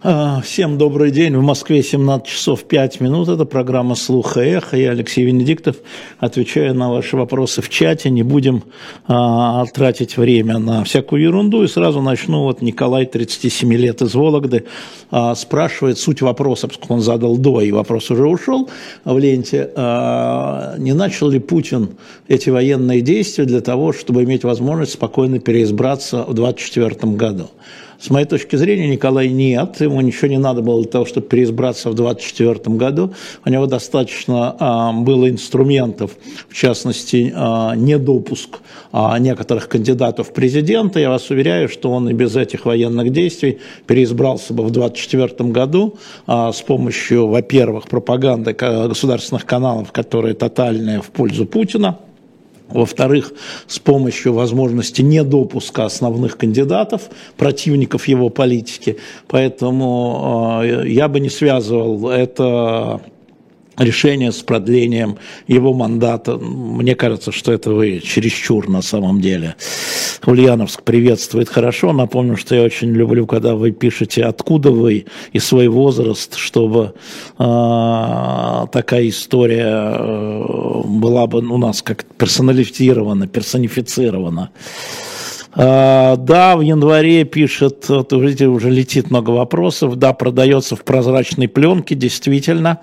Всем добрый день. В Москве 17 часов 5 минут. Это программа «Слух и эхо». Я Алексей Венедиктов. Отвечаю на ваши вопросы в чате. Не будем тратить время на всякую ерунду. И сразу начну. Вот Николай, 37 лет, из Вологды, спрашивает суть вопроса, поскольку он задал до, и вопрос уже ушел в ленте. Не начал ли Путин эти военные действия для того, чтобы иметь возможность спокойно переизбраться в 2024 году? С моей точки зрения, Николай, нет, ему ничего не надо было для того, чтобы переизбраться в 2024 году. У него достаточно было инструментов, в частности, недопуск некоторых кандидатов в президенты. Я вас уверяю, что он и без этих военных действий переизбрался бы в 2024 году с помощью, во-первых, пропаганды государственных каналов, которые тотальные в пользу Путина. Во-вторых, с помощью возможности недопуска основных кандидатов, противников его политики. Поэтому я бы не связывал это решение с продлением его мандата. Мне кажется, что это вы чересчур на самом деле. Ульяновск приветствует хорошо. Напомню, что я очень люблю, когда вы пишете, откуда вы и свой возраст, чтобы такая история была бы у нас как персонализирована, персонифицирована. Да, в январе пишет, вот, видите, уже летит много вопросов, да, продается в прозрачной пленке, действительно,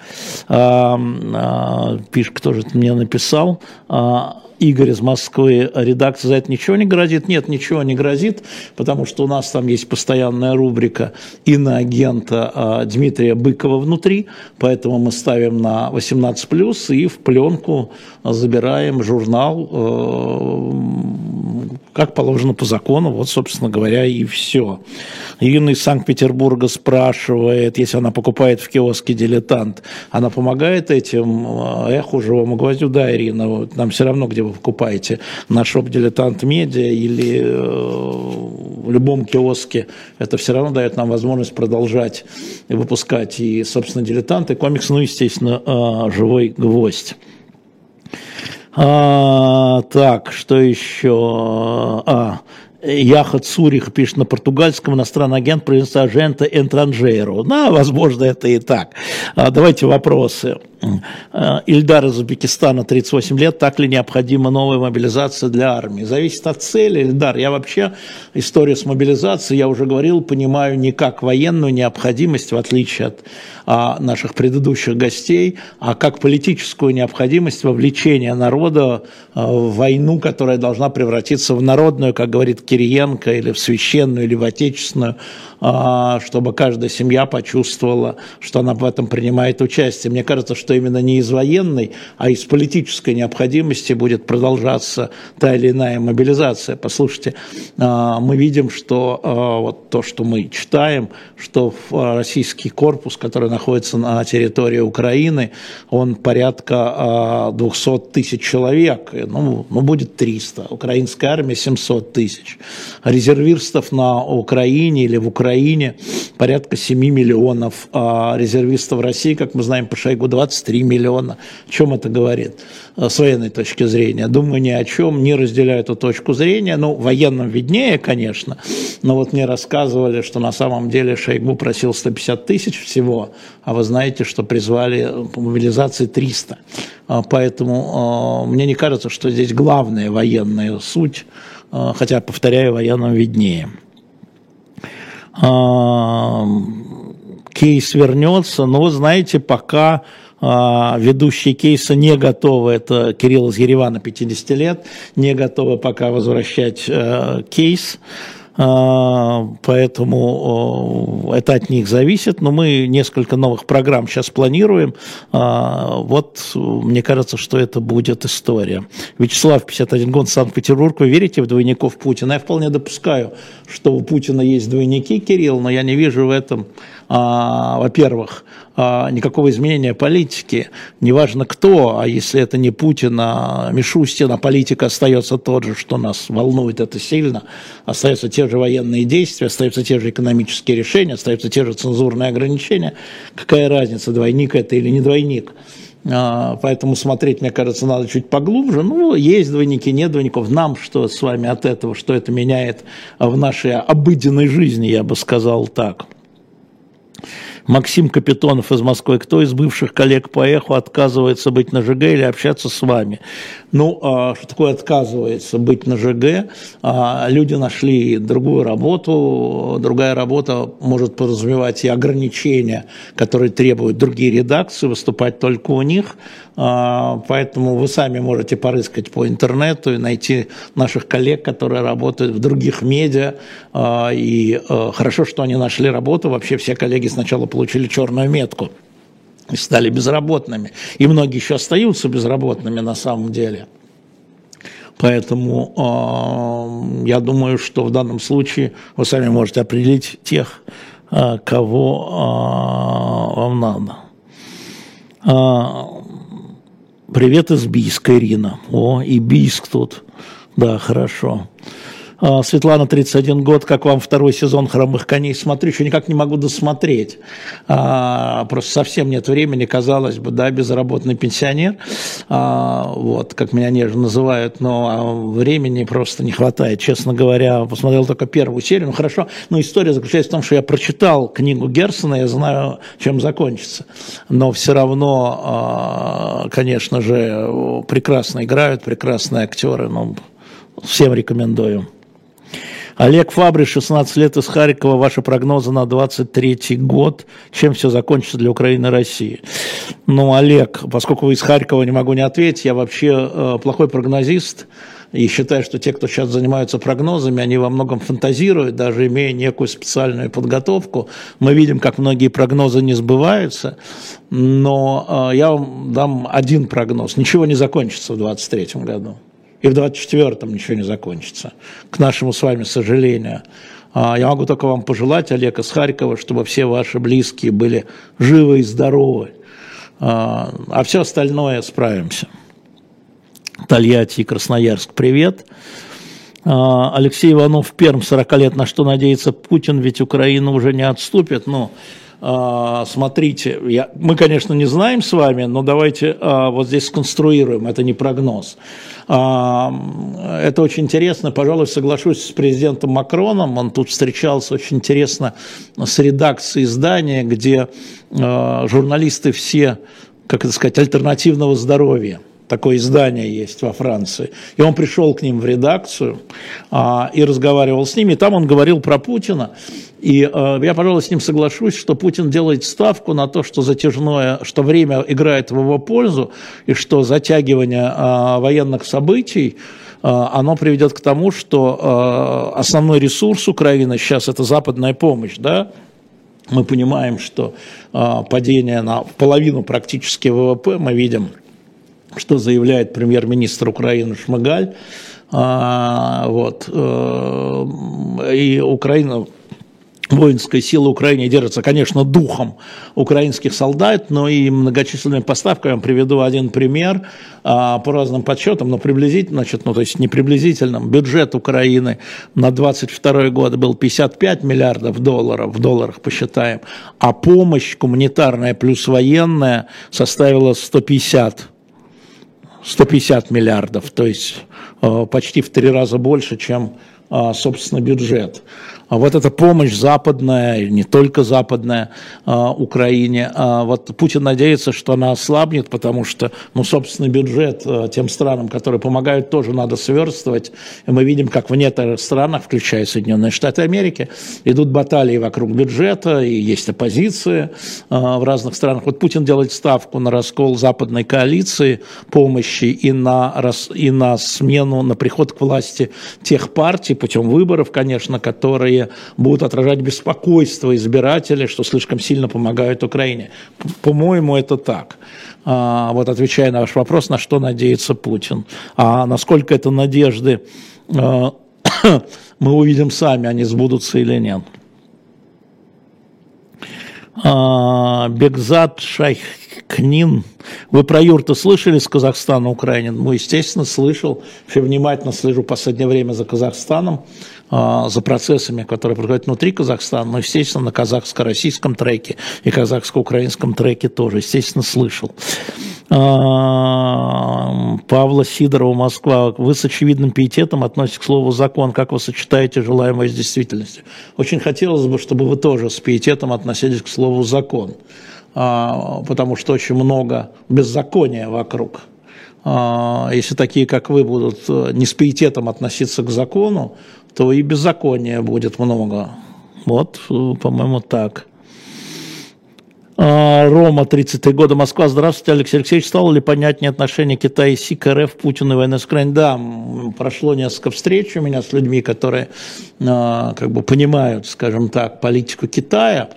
пишет, кто же это мне написал, Игорь из Москвы, редакция, за это ничего не грозит? Нет, ничего не грозит, потому что у нас там есть постоянная рубрика иноагента Дмитрия Быкова внутри, поэтому мы ставим на 18+, и в пленку забираем журнал, как положено по закону, вот, собственно говоря, и все. Ирина из Санкт-Петербурга спрашивает, если она покупает в киоске «Дилетант», она помогает этим эху, живому гвоздю? Да, Ирина, нам все равно, где вы покупаете, на шоп «Дилетант Медиа» или в любом киоске, это все равно дает нам возможность продолжать выпускать и, собственно, «Дилетант», и комикс, ну, естественно, «Живой гвоздь». Так, что еще? Яхат Цурих пишет на португальском, иностранный агент произносится агента Энтранжейро. Да, возможно, это и так. Давайте вопросы. Ильдар из Узбекистана, 38 лет. Так ли необходима новая мобилизация для армии? Зависит от цели, Ильдар. Я вообще историю с мобилизацией, я уже говорил, понимаю не как военную необходимость, в отличие от наших предыдущих гостей, а как политическую необходимость вовлечения народа в войну, которая должна превратиться в народную, как говорит Кириенко, или в священную, или в отечественную, чтобы каждая семья почувствовала, что она в этом принимает участие. Мне кажется, что именно не из военной, а из политической необходимости будет продолжаться та или иная мобилизация. Послушайте, мы видим, что вот то, что мы читаем, что российский корпус, который находится на территории Украины, он порядка 200 тысяч человек, ну будет 300, украинская армия 700 тысяч, резервистов на Украине или в Украине порядка 7 миллионов, а резервистов в России, как мы знаем, по Шойгу 23 миллиона. О чем это говорит с военной точки зрения? Думаю, ни о чем, не разделяю эту точку зрения. Ну, военным виднее, конечно, но вот мне рассказывали, что на самом деле Шойгу просил 150 тысяч всего, а вы знаете, что призвали по мобилизации 300. Поэтому мне не кажется, что здесь главная военная суть, хотя, повторяю, военным виднее. Кейс вернется, но вы знаете, пока ведущие кейса не готовы, это Кирилл из Еревана, 50 лет, не готовы пока возвращать кейс, поэтому это от них зависит, но мы несколько новых программ сейчас планируем, вот мне кажется, что это будет история. Вячеслав, 51 год, Санкт-Петербург, вы верите в двойников Путина? Я вполне допускаю, что у Путина есть двойники, Кирилл, но я не вижу в этом, во-первых, никакого изменения политики, неважно кто, а если это не Путин, а Мишустин, а политика остается тот же, что нас волнует это сильно, остаются те же военные действия, остаются те же экономические решения, остаются те же цензурные ограничения, какая разница, двойник это или не двойник? Поэтому смотреть, мне кажется, надо чуть поглубже. Ну, есть двойники, нет двойников. Нам что с вами от этого, что это меняет в нашей обыденной жизни, я бы сказал так. Максим Капитонов из Москвы. Кто из бывших коллег по «Эху» отказывается быть на ЖГ или общаться с вами? Ну, что такое отказывается быть на ЖГ? Люди нашли другую работу. Другая работа может подразумевать и ограничения, которые требуют другие редакции, выступать только у них. Поэтому вы сами можете порыскать по интернету и найти наших коллег, которые работают в других медиа. И хорошо, что они нашли работу. Вообще все коллеги сначала получили черную метку и стали безработными. И многие еще остаются безработными на самом деле. Поэтому я думаю, что в данном случае вы сами можете определить тех, кого вам надо. Привет из Бийска, Ирина. О, и Бийск тут. Да, хорошо. Светлана, 31 год, как вам второй сезон «Хромых коней»? Смотрю, еще никак не могу досмотреть. Просто совсем нет времени, казалось бы, да, безработный пенсионер, вот, как меня нежно называют, но времени просто не хватает, честно говоря. Посмотрел только первую серию, ну хорошо, но история заключается в том, что я прочитал книгу Герцена, я знаю, чем закончится, но все равно, конечно же, прекрасно играют, прекрасные актеры, ну, всем рекомендую. Олег Фабри, 16 лет, из Харькова. Ваши прогнозы на 23-й год. Чем все закончится для Украины и России? Ну, Олег, поскольку вы из Харькова, не могу не ответить. Я вообще плохой прогнозист. И считаю, что те, кто сейчас занимаются прогнозами, они во многом фантазируют, даже имея некую специальную подготовку. Мы видим, как многие прогнозы не сбываются. Но я вам дам один прогноз. Ничего не закончится в 23-м году. И в 24-м ничего не закончится, к нашему с вами сожалению. Я могу только вам пожелать, Олег из Харькова, чтобы все ваши близкие были живы и здоровы, а все остальное справимся. Тольятти и Красноярск, привет. Алексей Иванов, Пермь, 40 лет, на что надеется Путин, ведь Украина уже не отступит, но... Смотрите, мы, конечно, не знаем с вами, но давайте вот здесь сконструируем, это не прогноз. Это очень интересно, пожалуй, соглашусь с президентом Макроном, он тут встречался очень интересно с редакцией издания, где журналисты все, как это сказать, альтернативного здоровья. Такое издание есть во Франции. И он пришел к ним в редакцию и разговаривал с ними. И там он говорил про Путина. И я, пожалуй, с ним соглашусь, что Путин делает ставку на то, что затяжное, что время играет в его пользу, и что затягивание военных событий, оно приведет к тому, что основной ресурс Украины сейчас – это западная помощь, да? Мы понимаем, что падение на половину практически ВВП мы видим, что заявляет премьер-министр Украины Шмыгаль, вот, и Украина, воинская сила Украины держится, конечно, духом украинских солдат, но и многочисленными поставками. Я приведу один пример по разным подсчетам, но приблизительно, значит, ну, то есть не приблизительно, бюджет Украины на 2022 год был 55 миллиардов долларов, в долларах посчитаем, а помощь гуманитарная плюс военная составила 150 миллиардов, то есть почти в 3 раза больше, чем, собственно, бюджет. А вот эта помощь западная, не только западная, Украине, вот Путин надеется, что она ослабнет, потому что, ну, собственный бюджет тем странам, которые помогают, тоже надо сверстывать. И мы видим, как в некоторых странах, включая Соединенные Штаты Америки, идут баталии вокруг бюджета, и есть оппозиция в разных странах. Вот Путин делает ставку на раскол западной коалиции помощи и на смену, на приход к власти тех партий путем выборов, конечно, которые будут отражать беспокойство избирателей, что слишком сильно помогают Украине. По-моему, это так. Вот отвечая на ваш вопрос, на что надеется Путин. А насколько это надежды, мы увидим сами, они сбудутся или нет. Бекзат Шайхнин. Вы про юрты слышали с Казахстана, Украины? Ну, естественно, слышал. Вообще внимательно слежу в последнее время за Казахстаном, за процессами, которые происходят внутри Казахстана. Но, естественно, на казахско-российском треке и казахско-украинском треке тоже, естественно, слышал. Павла Сидорова, Москва. Вы с очевидным пиететом относитесь к слову «закон». Как вы сочетаете желаемое с действительностью? Очень хотелось бы, чтобы вы тоже с пиететом относились к слову «закон», потому что очень много беззакония вокруг. Если такие, как вы, будут не с пиететом относиться к закону, то и беззакония будет много. Вот, по-моему, так. Рома, 33 года, Москва. Здравствуйте, Алексей Алексеевич. Стало ли понятнее отношение Китая и СИ к РФ, Путину и войны с Украиной? Да, прошло несколько встреч у меня с людьми, которые как бы понимают, скажем так, политику Китая.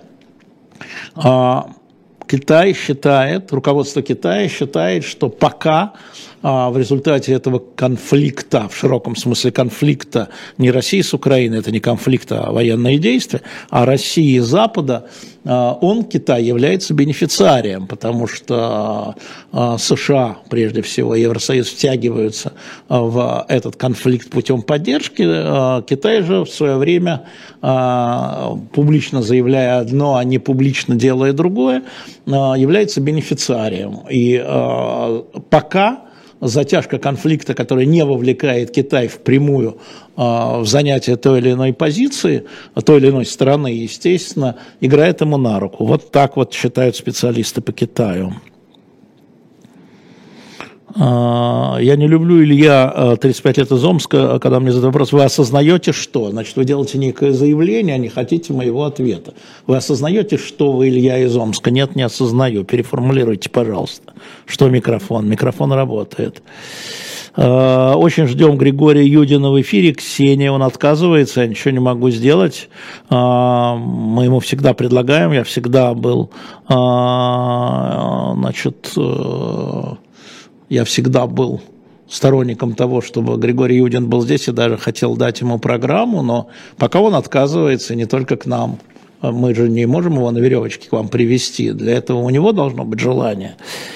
Китай считает, руководство Китая считает, что пока в результате этого конфликта, в широком смысле конфликта, не России с Украиной, это не конфликт, а военные действия, а России и Запада, он, Китай, является бенефициарием, потому что США, прежде всего, Евросоюз втягиваются в этот конфликт путем поддержки. Китай же в свое время, публично заявляя одно, а не публично делая другое, является бенефициарием. И пока затяжка конфликта, которая не вовлекает Китай впрямую в занятие той или иной позиции, той или иной стороны, естественно, играет ему на руку. Вот так вот считают специалисты по Китаю. Я не люблю, Илья, 35 лет из Омска, когда мне задают вопрос, вы осознаете что? Значит, вы делаете некое заявление, а не хотите моего ответа. Вы осознаете, что вы, Илья, из Омска? Нет, не осознаю. Переформулируйте, пожалуйста. Что микрофон? Микрофон работает. Очень ждем Григория Юдина в эфире. Ксения, он отказывается, я ничего не могу сделать. Мы ему всегда предлагаем, я всегда был, я всегда был сторонником того, чтобы Григорий Юдин был здесь, и даже хотел дать ему программу, но пока он отказывается, не только к нам. Мы же не можем его на веревочке к вам привести. Для этого у него должно быть желание.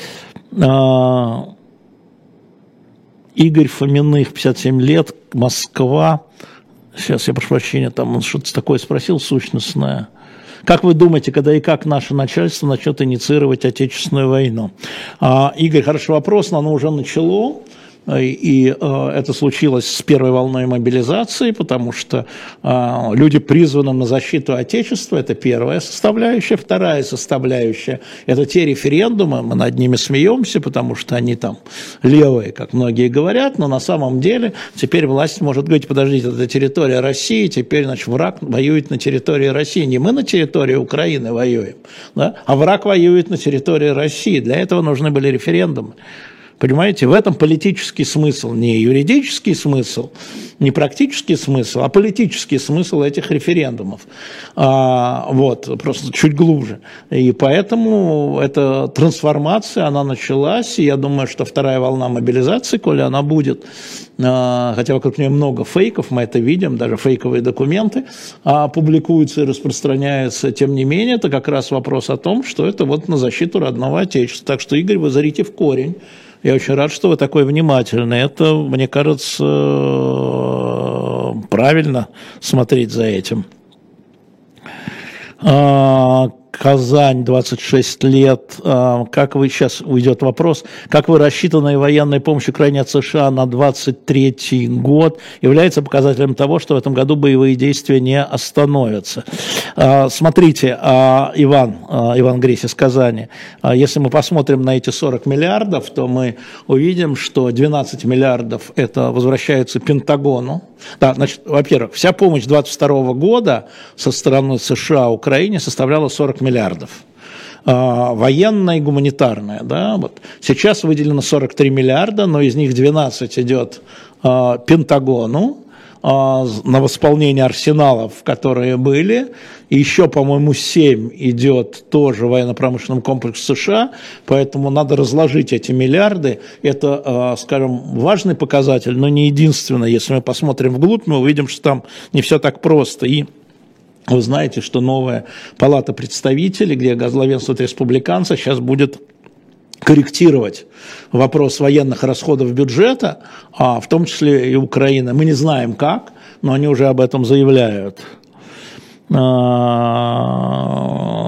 Игорь Фоминых, 57 лет, Москва. Сейчас я прошу прощения, там он что-то такое спросил сущностное. Как вы думаете, когда и как наше начальство начнет инициировать Отечественную войну? Игорь, хороший вопрос, но оно уже начало. И это случилось с первой волной мобилизации, потому что люди призваны на защиту Отечества, это первая составляющая. Вторая составляющая – это те референдумы, мы над ними смеемся, потому что они там левые, как многие говорят, но на самом деле теперь власть может говорить, подождите, это территория России, теперь, значит, враг воюет на территории России. Не мы на территории Украины воюем, да? А враг воюет на территории России. Для этого нужны были референдумы. Понимаете, в этом политический смысл, не юридический смысл, не практический смысл, а политический смысл этих референдумов. Вот, просто чуть глубже. И поэтому эта трансформация, она началась, и я думаю, что вторая волна мобилизации, коли она будет, хотя вокруг нее много фейков, мы это видим, даже фейковые документы публикуются и распространяются, тем не менее, это как раз вопрос о том, что это вот на защиту родного Отечества. Так что, Игорь, вы зарите в корень. Я очень рад, что вы такой внимательный. Это, мне кажется, правильно смотреть за этим. Казань, 26 лет. Как вы, сейчас уйдет вопрос, как вы рассчитанная военная помощь Украине от США на 2023 год является показателем того, что в этом году боевые действия не остановятся? Смотрите, Иван Гресь из Казани, если мы посмотрим на эти 40 миллиардов, то мы увидим, что 12 миллиардов это возвращается Пентагону. Да, значит, во-первых, вся помощь 2022 года со стороны США Украине составляла 40 миллиардов. Военная и гуманитарная. Да, вот. Сейчас выделено 43 миллиарда, но из них 12 идет Пентагону на восполнение арсеналов, которые были. И еще, по-моему, 7 идет тоже военно-промышленному комплексу США, поэтому надо разложить эти миллиарды. Это, скажем, важный показатель, но не единственный. Если мы посмотрим вглубь, мы увидим, что там не все так просто. И вы знаете, что новая палата представителей, где главенствуют республиканцы, сейчас будет корректировать вопрос военных расходов бюджета, в том числе и Украины. Мы не знаем как, но они уже об этом заявляют.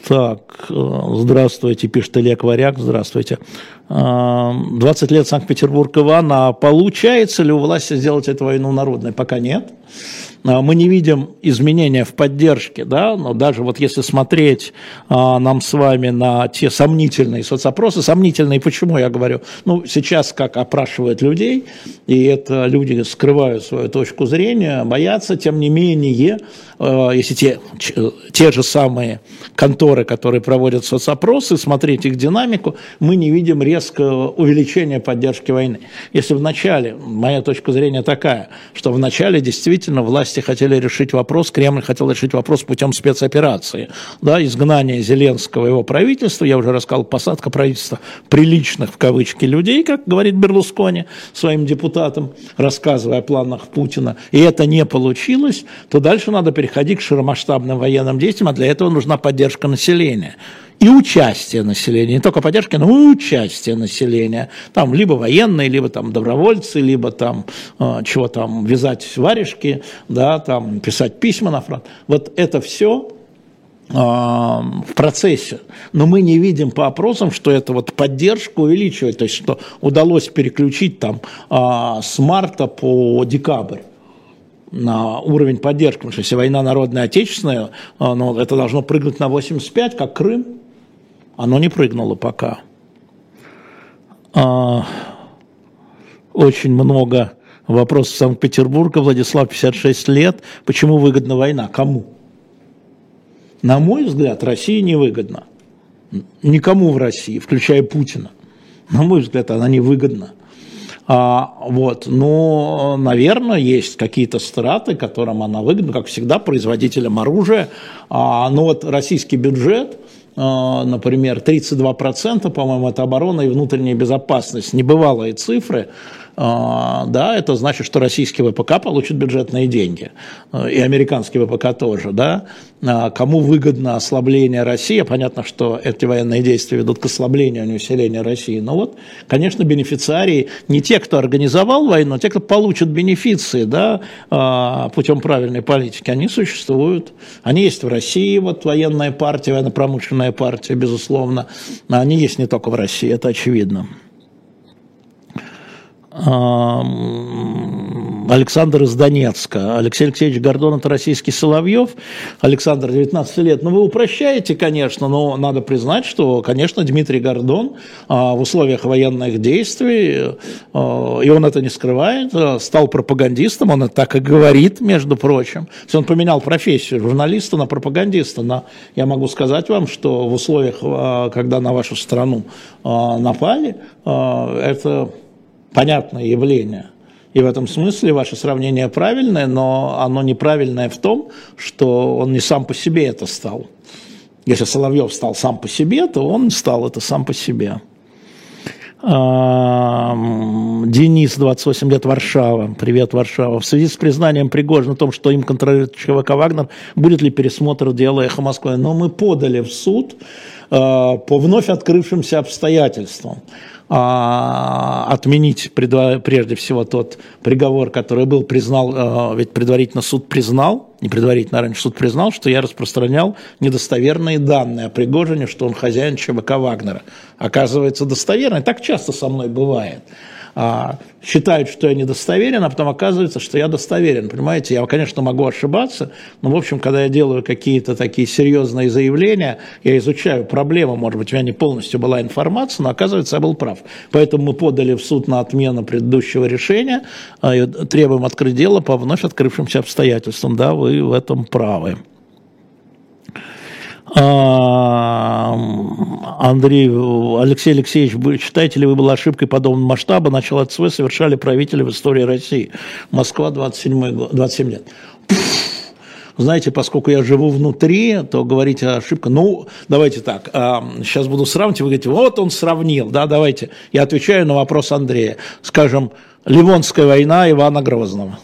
Так, здравствуйте, пишет Олег Варяг, здравствуйте. 20 лет Санкт-Петербург, Иван, а получается ли у власти сделать эту войну народной? Пока нет. Мы не видим изменения в поддержке, да, но даже вот если смотреть нам с вами на те сомнительные соцопросы, сомнительные, почему я говорю, ну, сейчас как опрашивают людей, и это люди скрывают свою точку зрения, боятся, тем не менее, если те же самые конторы, которые проводят соцопросы, смотреть их динамику, мы не видим резкого увеличения поддержки войны. Если в начале, моя точка зрения такая, что в начале действительно власти хотели решить вопрос, Кремль хотел решить вопрос путем спецоперации, да, изгнание Зеленского и его правительства, я уже рассказал, посадка правительства приличных, в кавычки, людей, как говорит Берлускони своим депутатам, рассказывая о планах Путина, и это не получилось, то дальше надо переходить к широкомасштабным военным действиям, а для этого нужна поддержка населения. И участие населения, не только поддержки, но и участие населения. Там либо военные, либо там добровольцы, либо там чего там, вязать варежки, да, там писать письма на фронт. Вот это все в процессе. Но мы не видим по опросам, что это вот поддержку увеличивает, то есть что удалось переключить там с марта по декабрь на уровень поддержки, потому что если война народная отечественная, ну, это должно прыгнуть на 85, как Крым. Оно не прыгнуло пока. Очень много вопросов Санкт-Петербурга. Владислав, 56 лет. Почему выгодна война? Кому? На мой взгляд, России невыгодна. Никому в России, включая Путина. На мой взгляд, она невыгодна. Вот. Но, наверное, есть какие-то страты, которым она выгодна, как всегда, производителям оружия. Но вот российский бюджет, например, 32%, по-моему, это оборона и внутренняя безопасность, небывалые цифры, да, это значит, что российский ВПК получит бюджетные деньги, и американский ВПК тоже, да. Кому выгодно ослабление России? Понятно, что эти военные действия ведут к ослаблению, а не усилению России. Но вот, конечно, бенефициарии не те, кто организовал войну, а те, кто получат бенефиции, да, путем правильной политики, они существуют. Они есть в России, вот военная партия, военно-промышленная партия, безусловно. Они есть не только в России, это очевидно. Александр из Донецка. Алексей Алексеевич Гордон – это российский Соловьев. Александр, 19 лет. Ну, вы упрощаете, конечно, но надо признать, что, конечно, Дмитрий Гордон в условиях военных действий, и он это не скрывает, стал пропагандистом, он это так и говорит, между прочим. То есть он поменял профессию журналиста на пропагандиста. Но я могу сказать вам, что в условиях, когда на вашу страну напали, это понятное явление. И в этом смысле ваше сравнение правильное, но оно неправильное в том, что он не сам по себе это стал. Если Соловьев стал сам по себе, то он стал это сам по себе. Денис, 28 лет, Варшава. Привет, Варшава. В связи с признанием Пригожина о том, что им контролирует ЧВК «Вагнер», будет ли пересмотр дела «Эхо Москвы»? Но мы подали в суд по вновь открывшимся обстоятельствам. Отменить прежде всего тот приговор, который был, признал, ведь предварительно суд признал, не предварительно, а раньше суд признал, что я распространял недостоверные данные о Пригожине, что он хозяин ЧВК «Вагнера». Оказывается, достоверно, так часто со мной бывает. Считают, что я недостоверен, а потом оказывается, что я достоверен. Понимаете, я, конечно, могу ошибаться, но, в общем, когда я делаю какие-то такие серьезные заявления, я изучаю проблему, может быть, у меня не полностью была информация, но, оказывается, я был прав. Поэтому мы подали в суд на отмену предыдущего решения, требуем открыть дело по вновь открывшимся обстоятельствам. Да, вы в этом правы. Андрей, Алексей Алексеевич, считаете ли вы, была ошибкой подобного масштаба начала ЦВ совершали правители в истории России? Москва, 27 лет. Знаете, поскольку я живу внутри, то говорить о ошибке, ну, давайте так, сейчас буду сравнивать, вы говорите, вот он сравнил, да, давайте, я отвечаю на вопрос Андрея, скажем, Ливонская война Ивана Грозного.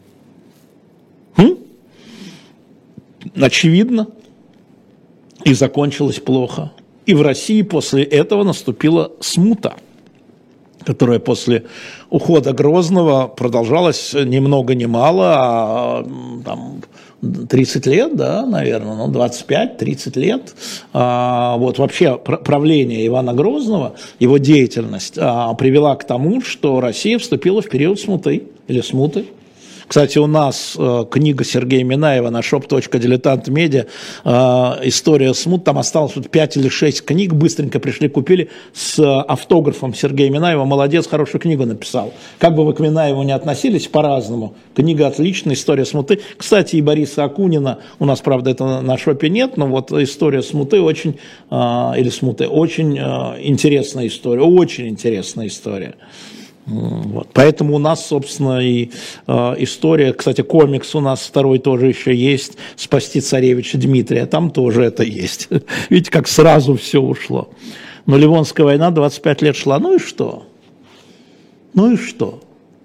Очевидно. И закончилось плохо. И в России после этого наступила смута, которая после ухода Грозного продолжалась ни много ни мало, а там 30 лет, да, наверное, 25-30 лет. Вот вообще правление Ивана Грозного, его деятельность привела к тому, что Россия вступила в период смуты или смуты. Кстати, у нас книга Сергея Минаева на shop.diletant.media «История смут», там осталось 5 или 6 книг, быстренько пришли, купили с автографом Сергея Минаева, молодец, хорошую книгу написал. Как бы вы к Минаеву не относились, по-разному. Книга отличная, «История смуты». Кстати, и Бориса Акунина, у нас, правда, это на шопе нет, но вот «История смуты» очень, или смуты, очень интересная история, очень интересная история. Вот. Поэтому у нас, собственно, и история, кстати, комикс у нас второй тоже еще есть, «Спасти царевича Дмитрия», там тоже это есть. Видите, как сразу все ушло. Но Ливонская война 25 лет шла, ну и что? Ну и что?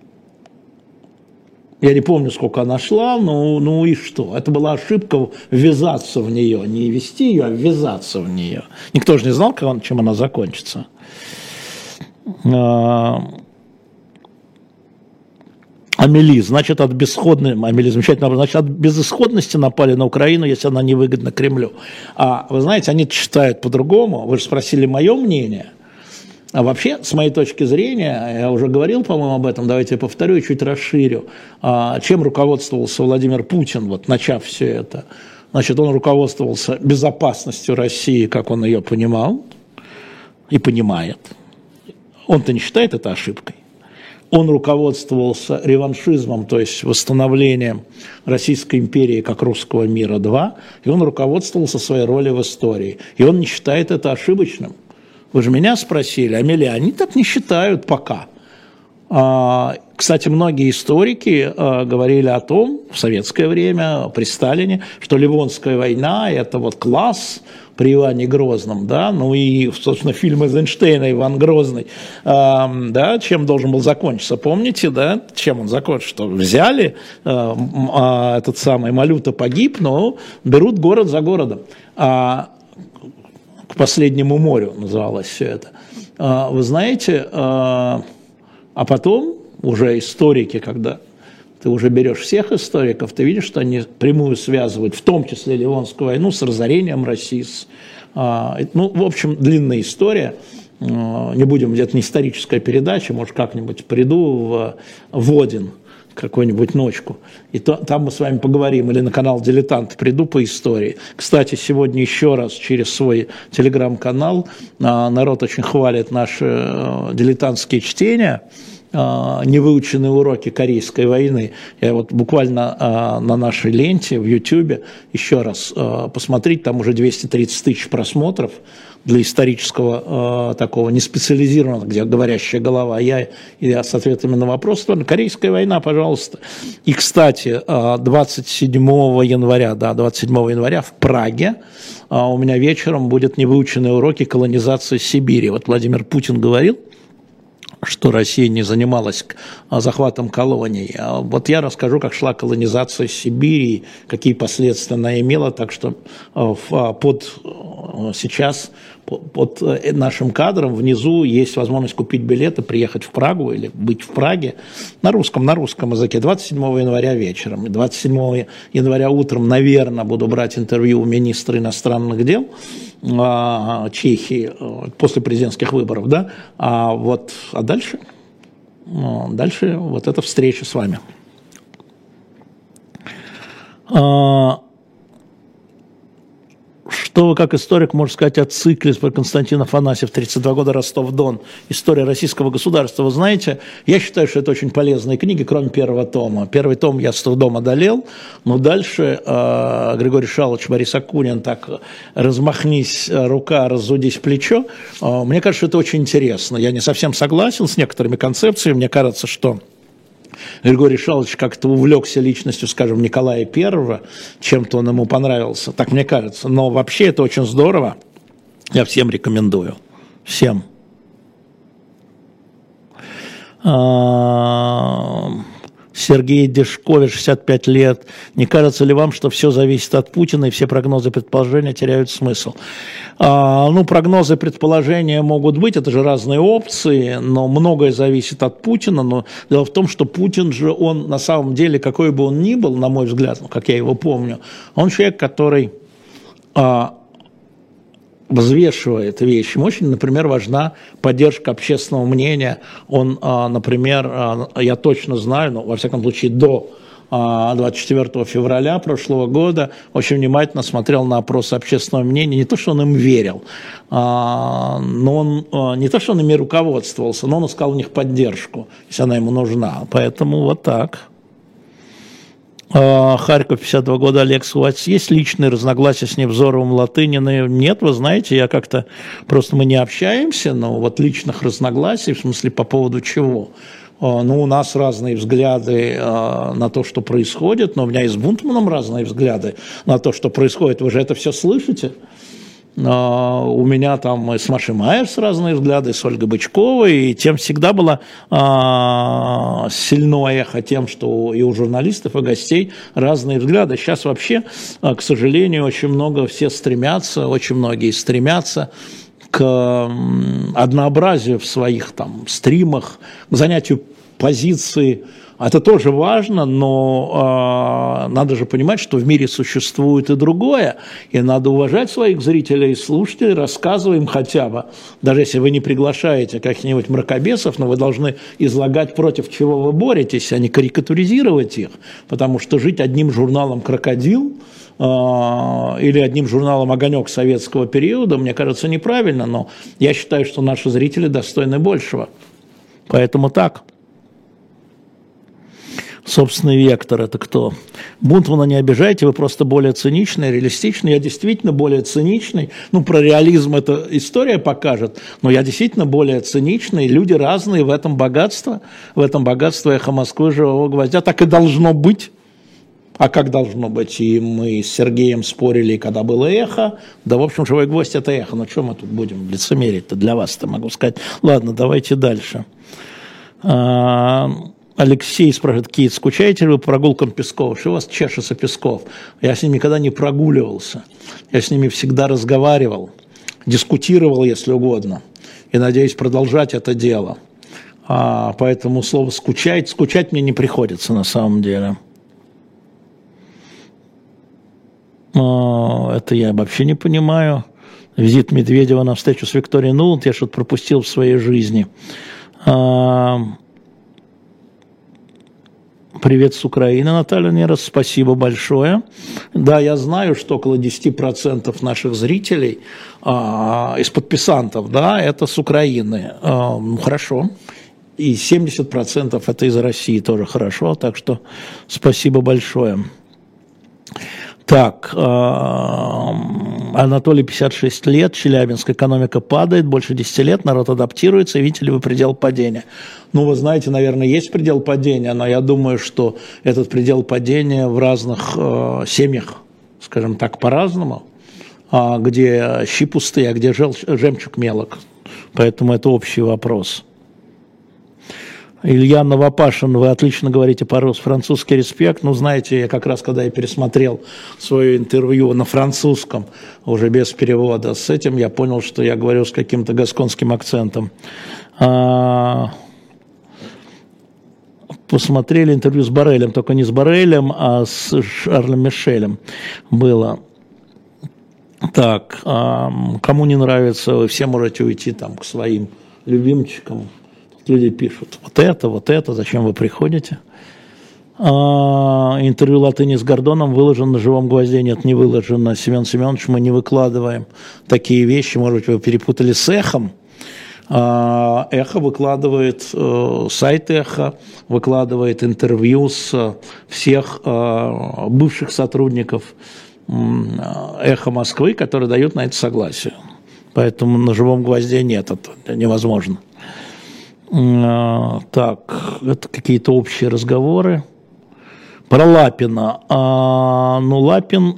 Я не помню, сколько она шла, ну и что? Это была ошибка ввязаться в нее, не вести ее, а ввязаться в нее. Никто же не знал, чем она закончится. Амели, значит, Амели замечательно, значит, от безысходности напали на Украину, если она невыгодна Кремлю. А вы знаете, они читают по-другому, вы же спросили мое мнение. А вообще, с моей точки зрения, я уже говорил, по-моему, об этом, давайте я повторю и чуть расширю, чем руководствовался Владимир Путин, вот начав все это. Значит, он руководствовался безопасностью России, как он ее понимал и понимает. Он-то не считает это ошибкой. Он руководствовался реваншизмом, то есть восстановлением Российской империи как русского мира 2, и он руководствовался своей ролью в истории. И он не считает это ошибочным. Вы же меня спросили, Амелия, они так не считают пока. Кстати, многие историки говорили о том, в советское время, при Сталине, что Ливонская война – это вот класс при Иване Грозном, да, ну и, собственно, фильм Эйзенштейна «Иван Грозный», да, чем должен был закончиться, помните, да, чем он закончился, что взяли, этот самый Малюта погиб, но берут город за городом, к последнему морю называлось все это. Вы знаете, а потом уже историки, когда ты уже берешь всех историков, ты видишь, что они прямую связывают, в том числе Ливонскую войну, с разорением России. Ну, в общем, длинная история. Не будем, это не историческая передача, может, как-нибудь приду в Один какую-нибудь ночку, и там мы с вами поговорим, или на канал «Дилетант» приду по истории. Кстати, сегодня еще раз через свой телеграм-канал народ очень хвалит наши дилетантские чтения, невыученные уроки Корейской войны. Я вот буквально на нашей ленте в Ютьюбе еще раз посмотреть, там уже 230 тысяч просмотров для исторического такого неспециализированного, где говорящая голова, я с ответами на вопрос. Корейская война, пожалуйста. И, кстати, 27 января в Праге у меня вечером будут невыученные уроки колонизации Сибири. Вот Владимир Путин говорил, что Россия не занималась захватом колоний. Вот я расскажу, как шла колонизация Сибири, какие последствия она имела, так что сейчас под нашим кадром внизу есть возможность купить билеты, приехать в Прагу или быть в Праге на русском языке 27 января вечером. 27 января утром, наверное, буду брать интервью у министра иностранных дел Чехии после президентских выборов, да, а дальше вот эта встреча с вами. Что вы, как историк, можете сказать о цикле про Константин Афанасьев, 32 года, Ростов-Дон, история российского государства? Вы знаете, я считаю, что это очень полезные книги, кроме первого тома. Первый том я с трудом одолел, но дальше Григорий Шалович, Борис Акунин, так размахнись рука, разудись плечо. Мне кажется, что это очень интересно. Я не совсем согласен с некоторыми концепциями. Мне кажется, что Григорий Шалович как-то увлекся личностью, скажем, Николая I, чем-то он ему понравился, так мне кажется. Но вообще это очень здорово, я всем рекомендую, всем. Сергей Дешкове, 65 лет. Не кажется ли вам, что все зависит от Путина, и все прогнозы и предположения теряют смысл? Прогнозы и предположения могут быть, это же разные опции, но многое зависит от Путина. Но дело в том, что Путин же, он на самом деле, какой бы он ни был, на мой взгляд, как я его помню, он человек, который взвешивает вещи. Ему очень, например, важна поддержка общественного мнения. Он, например, я точно знаю, во всяком случае, до 24 февраля прошлого года очень внимательно смотрел на опросы общественного мнения. Не то, что он им верил, но он не то, что он ими руководствовался, но он искал у них поддержку, если она ему нужна. Поэтому вот так. Харьков, 52 года, Алекс, у вас есть личные разногласия с Невзоровым, Латыниным? Нет, вы знаете, я как-то, просто мы не общаемся, но вот личных разногласий, в смысле, по поводу чего? У нас разные взгляды на то, что происходит, но у меня и с Бунтманом разные взгляды на то, что происходит. Вы же это все слышите? У меня там и с Машей Маевс разные взгляды, с Ольгой Бычковой, и тем всегда было сильное эхо тем, что и у журналистов, и гостей разные взгляды. Сейчас вообще, к сожалению, очень многие стремятся к однообразию в своих там стримах, к занятию позиции. Это тоже важно, но надо же понимать, что в мире существует и другое, и надо уважать своих зрителей и слушателей, рассказывая им хотя бы, даже если вы не приглашаете каких-нибудь мракобесов, но вы должны излагать, против чего вы боретесь, а не карикатуризировать их, потому что жить одним журналом «Крокодил» или одним журналом «Огонек» советского периода, мне кажется, неправильно, но я считаю, что наши зрители достойны большего. Поэтому так. Собственный вектор – это кто? Бунтмана не обижайте, вы просто более циничный, реалистичный. Я действительно более циничный. Про реализм эта история покажет, но я действительно более циничный. Люди разные, в этом богатство. В этом богатство «Эхо Москвы», «Живого гвоздя». Так и должно быть. А как должно быть? И мы с Сергеем спорили, когда было «Эхо». Да, в общем, «Живой гвоздь» – это «Эхо». Ну, что мы тут будем лицемерить-то? Для вас-то могу сказать. Ладно, давайте дальше. Алексей спрашивает, Кит, скучаете ли вы по прогулкам Пескова? Что у вас чешется Песков? Я с ним никогда не прогуливался. Я с ними всегда разговаривал, дискутировал, если угодно. И надеюсь продолжать это дело. Поэтому слово скучать мне не приходится на самом деле. Это я вообще не понимаю. Визит Медведева на встречу с Викторией Нуланд я что-то пропустил в своей жизни. Привет с Украины, Наталья Нерас, спасибо большое. Да, я знаю, что около 10% наших зрителей из подписантов, да, это с Украины. Хорошо. И 70% это из России, тоже хорошо, так что спасибо большое. Так, Анатолий, 56 лет, Челябинск, экономика падает, больше 10 лет, народ адаптируется, и видите ли вы предел падения? Вы знаете, наверное, есть предел падения, но я думаю, что этот предел падения в разных семьях, скажем так, по-разному, где щи пустые, а где жемчуг мелок, поэтому это общий вопрос. Илья Новопашин, вы отлично говорите по-русски, французский респект. Знаете, я как раз, когда я пересмотрел свое интервью на французском, уже без перевода, с этим я понял, что я говорю с каким-то гасконским акцентом. Посмотрели интервью с Боррелем, только не с Боррелем, а с Шарлем Мишелем было. Так, кому не нравится, вы все можете уйти там к своим любимчикам. Люди пишут, вот это, зачем вы приходите? Интервью Латыни с Гордоном выложено на «Живом гвозде». Нет, не выложено, Семен Семенович, мы не выкладываем такие вещи, может быть, вы перепутали с «Эхом». «Эхо» выкладывает, сайт «Эхо» выкладывает интервью с всех бывших сотрудников «Эхо Москвы», которые дают на это согласие. Поэтому на «Живом гвозде» нет, это невозможно. Так, это какие-то общие разговоры. Про Лапина. Лапин,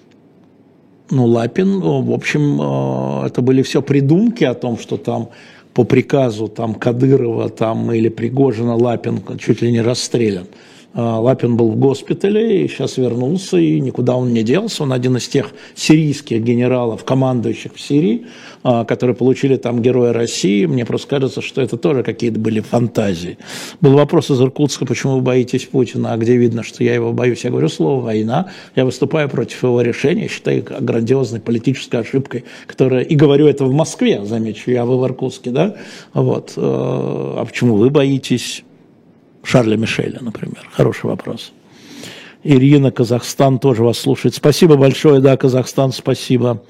в общем, это были все придумки о том, что там по приказу там Кадырова там, или Пригожина Лапин чуть ли не расстрелян. Лапин был в госпитале и сейчас вернулся, и никуда он не делся. Он один из тех сирийских генералов, командующих в Сирии, которые получили там Героя России. Мне просто кажется, что это тоже какие-то были фантазии. Был вопрос из Иркутска, почему вы боитесь Путина, а где видно, что я его боюсь. Я говорю, слово «война». Я выступаю против его решения, считаю грандиозной политической ошибкой, которая... И говорю это в Москве, замечу, я в Иркутске, да? Вот. А почему вы боитесь Шарля Мишеля, например? Хороший вопрос. Ирина, Казахстан, тоже вас слушает. Спасибо большое, да, Казахстан, спасибо.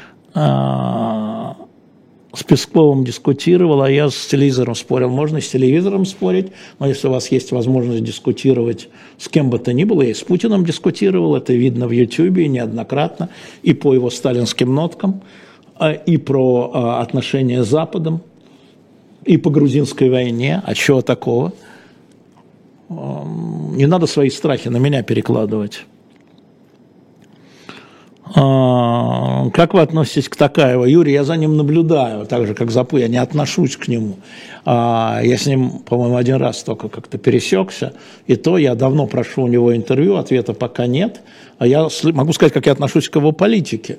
С Песковым дискутировал, а я с телевизором спорил. Можно с телевизором спорить, но если у вас есть возможность дискутировать с кем бы то ни было, я и с Путиным дискутировал, это видно в Ютьюбе неоднократно, и по его сталинским ноткам, и про отношения с Западом, и по грузинской войне. А чего такого? Не надо свои страхи на меня перекладывать. Как вы относитесь к Токаеву? Юрий, я за ним наблюдаю, так же, как за Путиным, я не отношусь к нему. Я с ним, по-моему, один раз только как-то пересекся, и то я давно прошу у него интервью, ответа пока нет. А я могу сказать, как я отношусь к его политике.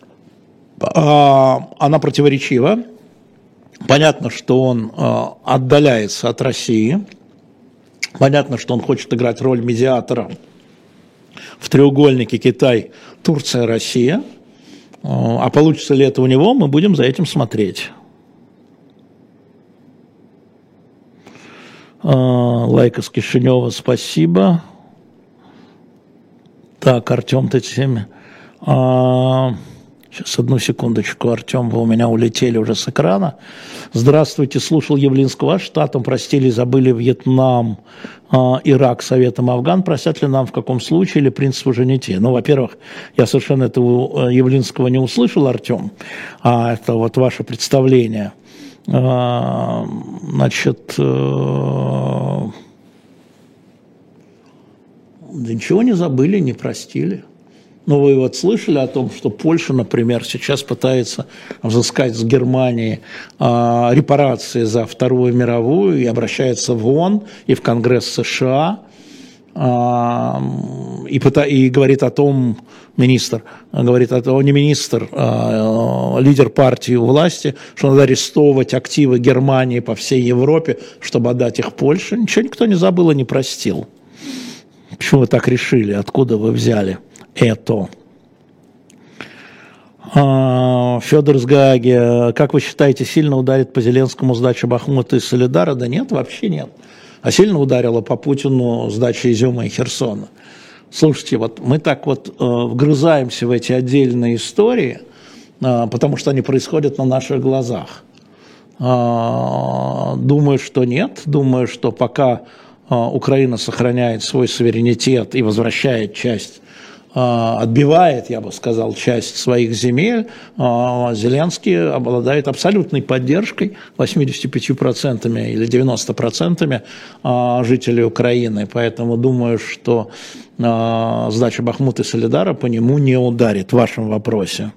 Она противоречива. Понятно, что он отдаляется от России. Понятно, что он хочет играть роль медиатора в треугольнике Китай, Турция, Россия. А получится ли это у него, мы будем за этим смотреть. Лайк из Кишинева, спасибо. Так, Артем Т7. Сейчас, одну секундочку, Артем, вы у меня улетели уже с экрана. Здравствуйте, слушал Явлинского. Штатам простили, забыли Вьетнам, Ирак, Советам, Афган. Простят ли нам в каком случае или принцип уже не те? Ну, во-первых, я совершенно этого Явлинского не услышал, Артем, а это вот ваше представление. Значит, да ничего не забыли, не простили. Но вы вот слышали о том, что Польша, например, сейчас пытается взыскать с Германии репарации за Вторую мировую и обращается в ООН и в Конгресс США и говорит о том, лидер партии у власти, что надо арестовывать активы Германии по всей Европе, чтобы отдать их Польше. Ничего никто не забыл и не простил. Почему вы так решили? Откуда вы взяли это? Федор из Гааги, как вы считаете, сильно ударит по Зеленскому сдача Бахмута и Солидара? Да нет, вообще нет. А сильно ударила по Путину сдача Изюма и Херсона. Слушайте, вот мы так вот вгрызаемся в эти отдельные истории, потому что они происходят на наших глазах. Думаю, что нет. Думаю, что пока Украина сохраняет свой суверенитет и возвращает часть, отбивает, я бы сказал, часть своих земель, Зеленский обладает абсолютной поддержкой, 85% или 90% жителей Украины. Поэтому думаю, что сдача Бахмута и Солидара по нему не ударит в вашем вопросе.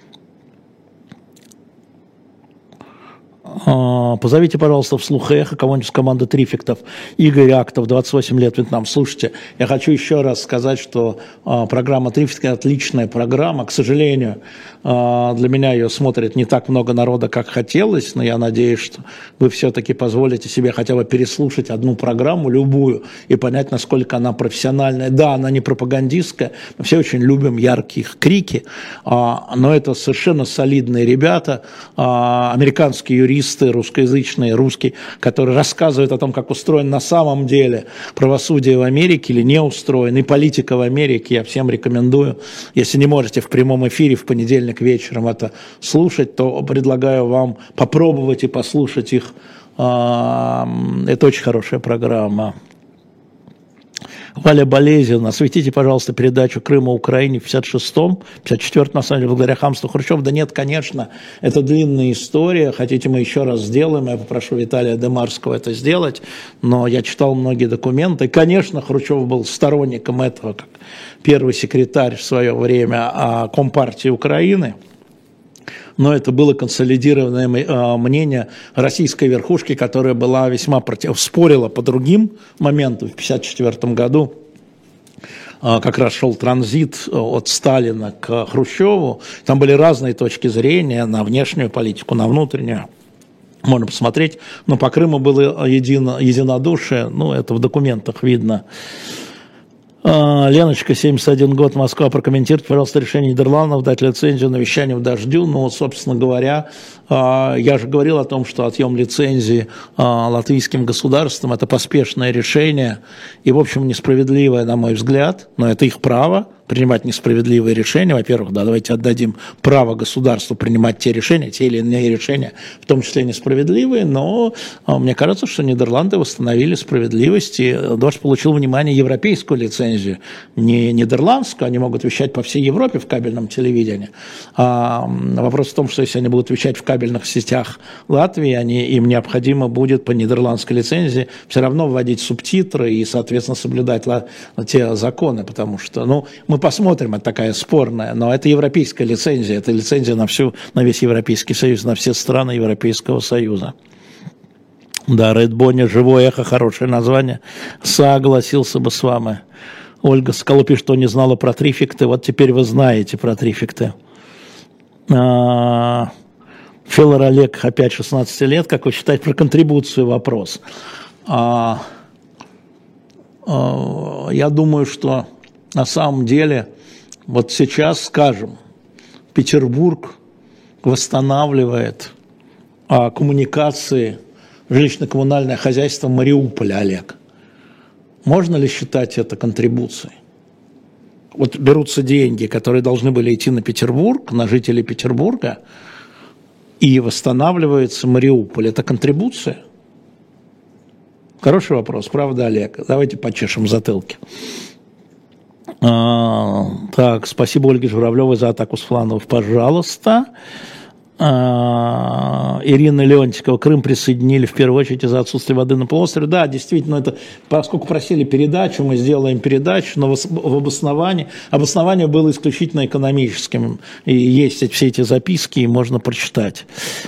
Позовите, пожалуйста, вслух эхо кого-нибудь с команды Трифектов. Игорь Актов, 28 лет, Вьетнам. Слушайте, я хочу еще раз сказать, что программа Трифектов отличная программа. К сожалению, для меня ее смотрит не так много народа, как хотелось, но я надеюсь, что вы все-таки позволите себе хотя бы переслушать одну программу, любую, и понять, насколько она профессиональная. Да, она не пропагандистская, мы все очень любим яркие крики, но это совершенно солидные ребята, американские юристы, русскоязычные, русские, которые рассказывают о том, как устроен на самом деле правосудие в Америке или не устроен, и политика в Америке. Я всем рекомендую. Если не можете в прямом эфире в понедельник вечером это слушать, то предлагаю вам попробовать и послушать их. Это очень хорошая программа. Валя Болезин, осветите, пожалуйста, передачу Крыма Украине в 56-м, 54-м, на самом деле, благодаря хамству Хрущева. Да нет, конечно, это длинная история, хотите, мы еще раз сделаем, я попрошу Виталия Демарского это сделать, но я читал многие документы. Конечно, Хрущев был сторонником этого, как первый секретарь в свое время Компартии Украины. но это было консолидированное мнение российской верхушки, которая была весьма спорила по другим моментам. В 1954 году как раз шел транзит от Сталина к Хрущеву. Там были разные точки зрения на внешнюю политику, на внутреннюю. Можно посмотреть, но по Крыму было единодушие, ну, это в документах видно. Леночка, 71 год, Москва, прокомментируйте, пожалуйста, решение Нидерландов дать лицензию на вещание в дождю. Ну, собственно говоря, я же говорил о том, что отъем лицензии латвийским государством – это поспешное решение и, в общем, несправедливое, на мой взгляд, но это их право принимать несправедливые решения. Во-первых, да, давайте отдадим право государству принимать те решения, те или иные решения, в том числе несправедливые, но мне кажется, что Нидерланды восстановили справедливость, и Дождь получил внимание европейскую лицензию, не нидерландскую, они могут вещать по всей Европе в кабельном телевидении. Вопрос в том, что если они будут вещать в кабельных сетях Латвии, им необходимо будет по нидерландской лицензии все равно вводить субтитры и, соответственно, соблюдать те законы, потому что, ну, мы посмотрим, это такая спорная, но это европейская лицензия, это лицензия на весь Европейский Союз, на все страны Европейского Союза. Да, Red Bonnie, живое эхо, хорошее название, согласился бы с вами. Ольга Соколова, что не знала про трификты, вот теперь вы знаете про трификты. Феллер Олег, опять 16 лет, как вы считаете, про контрибуцию вопрос. Я думаю, что на самом деле, вот сейчас, скажем, Петербург восстанавливает коммуникации, жилищно-коммунальное хозяйство Мариуполя, Олег. Можно ли считать это контрибуцией? Вот берутся деньги, которые должны были идти на Петербург, на жителей Петербурга, и восстанавливается Мариуполь. Это контрибуция? Хороший вопрос, правда, Олег? Давайте почешем затылки. Так, спасибо Ольге Журавлевой за атаку с флангов, пожалуйста. Ирина Леонтикова, Крым присоединили в первую очередь из-за отсутствия воды на полуострове. Да, действительно, это, поскольку просили передачу, мы сделаем передачу, но в обоснование было исключительно экономическим. И есть все эти записки, и можно прочитать.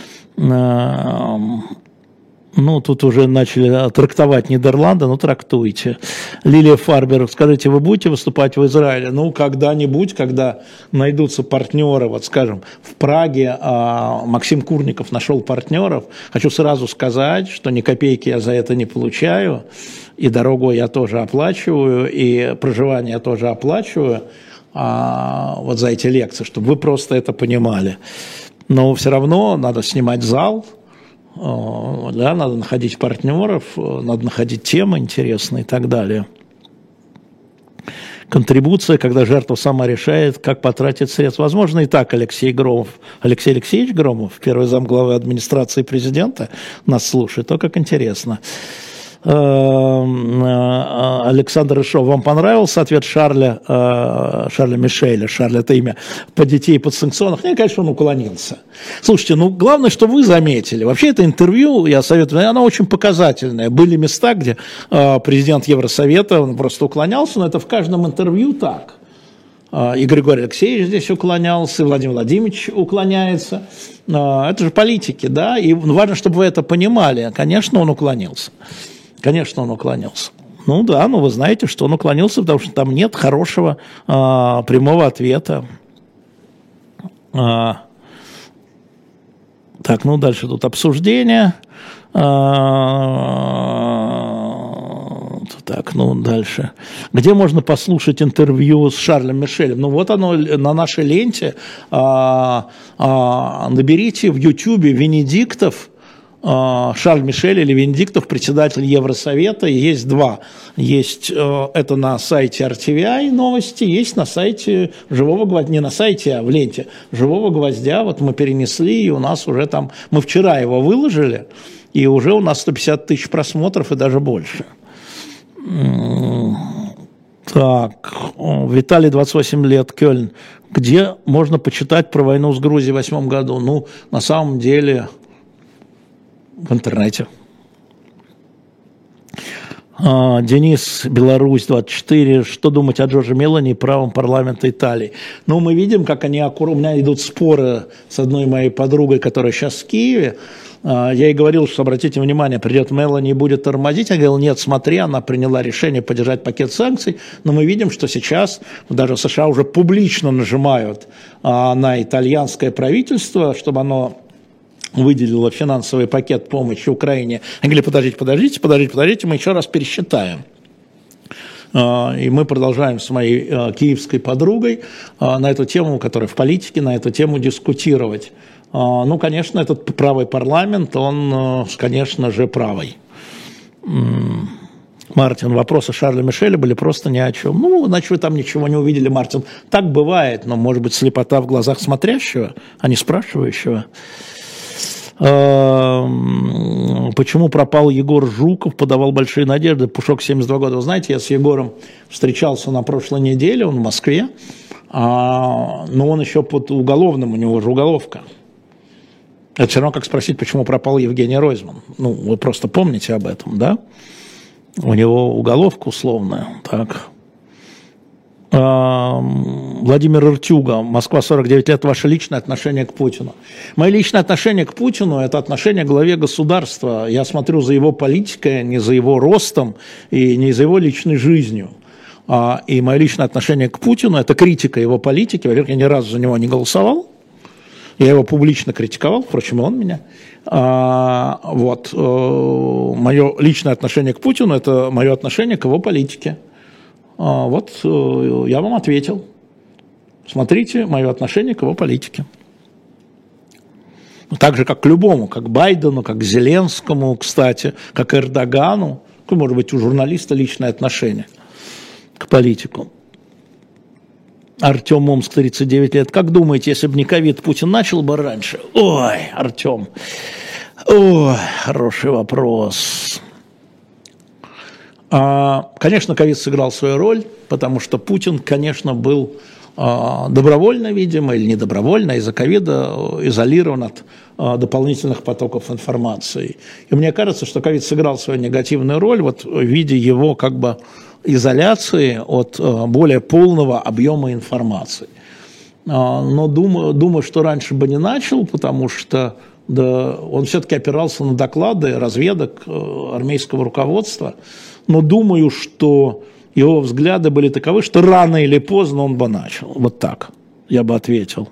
Ну, тут уже начали трактовать Нидерланды, ну, трактуйте. Лилия Фарбер, скажите, вы будете выступать в Израиле? Ну, когда-нибудь, когда найдутся партнеры, вот, скажем, в Праге Максим Курников нашел партнеров, хочу сразу сказать, что ни копейки я за это не получаю, и дорогу я тоже оплачиваю, и проживание я тоже оплачиваю, вот за эти лекции, чтобы вы просто это понимали. Но все равно надо снимать зал, да, надо находить партнеров, надо находить темы интересные и так далее. Контрибуция, когда жертва сама решает, как потратить средства. Возможно, и так Алексей Алексеевич Громов, первый замглавы администрации президента, нас слушает, то как интересно. Александр Ишов, вам понравился ответ Шарля Мишеля, Шарль это имя, по детей подсанкционных? Нет, конечно, он уклонился. Слушайте, ну главное, что вы заметили, вообще это интервью, я советую, оно очень показательное. Были места, где президент Евросовета, он просто уклонялся, но это в каждом интервью так. И Григорий Алексеевич здесь уклонялся, и Владимир Владимирович уклоняется. Это же политики, да, и важно, чтобы вы это понимали. Конечно, он уклонился. Конечно, он уклонился. Ну да, но вы знаете, что он уклонился, потому что там нет хорошего прямого ответа. Так, ну дальше тут обсуждение. Так, ну дальше. Где можно послушать интервью с Шарлем Мишелем? Ну вот оно на нашей ленте. Наберите в Ютьюбе Венедиктов, Шарль Мишель или Венедиктов, председатель Евросовета. Есть два. Есть это на сайте RTVI новости, есть на сайте Живого Гвоздя, не на сайте, а в ленте Живого Гвоздя. Вот мы перенесли, и у нас уже там, мы вчера его выложили, и уже у нас 150 тысяч просмотров и даже больше. Так, Виталий, 28 лет, Кёльн. Где можно почитать про войну с Грузией в 2008 году? Ну, на самом деле, в интернете. Денис, Беларусь, 24. Что думать о Джорджи Мелони и правом парламента Италии? Ну, мы видим, как они у меня идут споры с одной моей подругой, которая сейчас в Киеве. Я ей говорил, что, обратите внимание, придет Мелони и будет тормозить. Я говорил, нет, смотри, она приняла решение поддержать пакет санкций. Но мы видим, что сейчас даже США уже публично нажимают на итальянское правительство, чтобы оно выделила финансовый пакет помощи Украине. Они говорили, подождите, мы еще раз пересчитаем. И мы продолжаем с моей киевской подругой на эту тему, которая в политике, на эту тему дискутировать. Ну, конечно, этот правый парламент, он, конечно же, правый. Мартин, вопросы Шарля Мишеля были просто ни о чем. Ну, иначе вы там ничего не увидели, Мартин. Так бывает, но, может быть, слепота в глазах смотрящего, а не спрашивающего. Почему пропал Егор Жуков, подавал большие надежды, Пушок 72 года. Вы знаете, я с Егором встречался на прошлой неделе, он в Москве, но он еще под уголовным, у него же уголовка. Это все равно как спросить, почему пропал Евгений Ройзман. Ну, вы просто помните об этом, да? У него уголовка условная, так. Владимир Иртюга, Москва, 49 лет, ваше личное отношение к Путину. Мое личное отношение к Путину – это отношение к главе государства. Я смотрю за его политикой, не за его ростом и не за его личной жизнью. И мое личное отношение к Путину – это критика его политики. Во-первых, я ни разу за него не голосовал. Я его публично критиковал, впрочем, и он меня. Мое личное отношение к Путину – это мое отношение к его политике. Вот я вам ответил. Смотрите мое отношение к его политике. Так же, как к любому, как к Байдену, как к Зеленскому, кстати, как к Эрдогану. Какое может быть у журналиста личное отношение к политику? Артем Омск, 39 лет. Как думаете, если бы не ковид, Путин начал бы раньше? Ой, Артем. Ой, хороший вопрос. Конечно, ковид сыграл свою роль, потому что Путин, конечно, был добровольно, видимо, или недобровольно из-за ковида изолирован от дополнительных потоков информации. И мне кажется, что ковид сыграл свою негативную роль вот в виде его как бы изоляции от более полного объема информации. Но думаю, что раньше бы не начал, потому что он все-таки опирался на доклады разведок армейского руководства. Но думаю, что его взгляды были таковы, что рано или поздно он бы начал. Вот так я бы ответил.